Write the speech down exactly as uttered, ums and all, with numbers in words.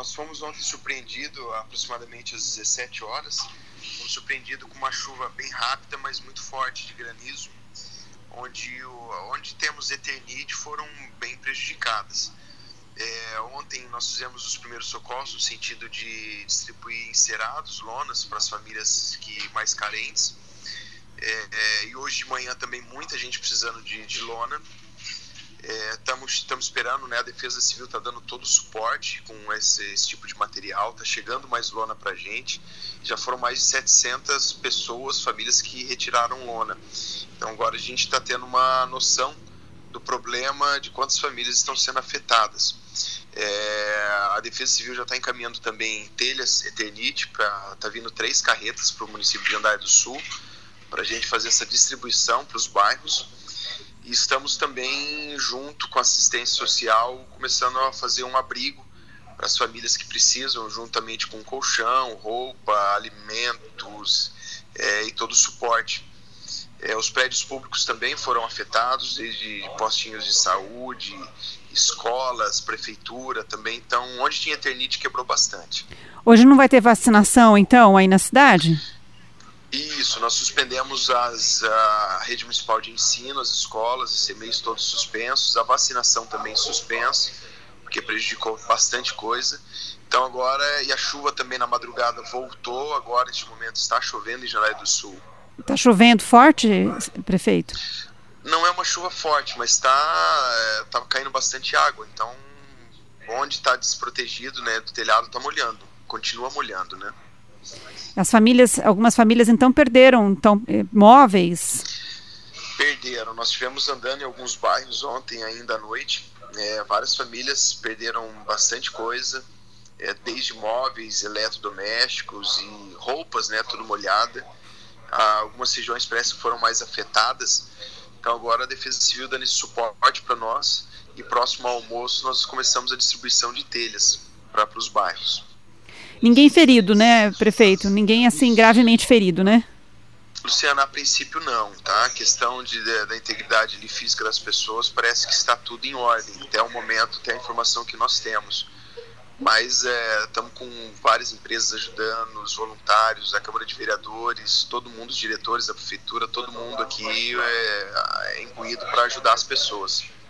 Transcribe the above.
nós fomos ontem surpreendidos, aproximadamente às dezessete horas, fomos surpreendidos com uma chuva bem rápida, mas muito forte de granizo, onde, onde temos Eternit foram bem prejudicadas. É, ontem nós fizemos os primeiros socorros no sentido de distribuir encerados, lonas para as famílias que, mais carentes. É, é, e hoje de manhã também muita gente precisando de, de lona. Estamos é, esperando, né, a Defesa Civil está dando todo o suporte com esse, esse tipo de material, está chegando mais lona para a gente. Já foram mais de setecentas pessoas, famílias que retiraram lona. Então agora a gente está tendo uma noção do problema de quantas famílias estão sendo afetadas. É, a Defesa Civil já está encaminhando também telhas Eternit, está vindo três carretas para o município de Jandaiá do Sul, para a gente fazer essa distribuição para os bairros. E estamos também, junto com a assistência social, começando a fazer um abrigo para as famílias que precisam, juntamente com colchão, roupa, alimentos é, e todo o suporte. É, os prédios públicos também foram afetados, desde postinhos de saúde, escolas, prefeitura também. Então, onde tinha Eternit quebrou bastante. Hoje não vai ter vacinação, então, aí na cidade? Isso, nós suspendemos as, a rede municipal de ensino, as escolas, os C M E Is todos suspensos, a vacinação também suspensa, porque prejudicou bastante coisa. Então agora, e a chuva também na madrugada voltou, agora neste momento está chovendo em Jandaiá do Sul. Está chovendo forte, prefeito? Não é uma chuva forte, mas está tá caindo bastante água, então onde está desprotegido, né, do telhado está molhando, continua molhando, né? As famílias, algumas famílias então perderam então, móveis? Perderam, nós estivemos andando em alguns bairros ontem ainda à noite, é, várias famílias perderam bastante coisa, é, desde móveis, eletrodomésticos e roupas, né, tudo molhada. Ah, algumas regiões parece que foram mais afetadas, então agora a Defesa Civil dando esse suporte para nós e próximo ao almoço nós começamos a distribuição de telhas para os bairros. Ninguém ferido, né, prefeito? Ninguém, assim, gravemente ferido, né? Luciana, a princípio não, tá? A questão de, de, da integridade física das pessoas parece que está tudo em ordem, até o momento, até a informação que nós temos. Mas estamos é, com várias empresas ajudando, os voluntários, a Câmara de Vereadores, todo mundo, os diretores da Prefeitura, todo mundo aqui é, é incluído para ajudar as pessoas.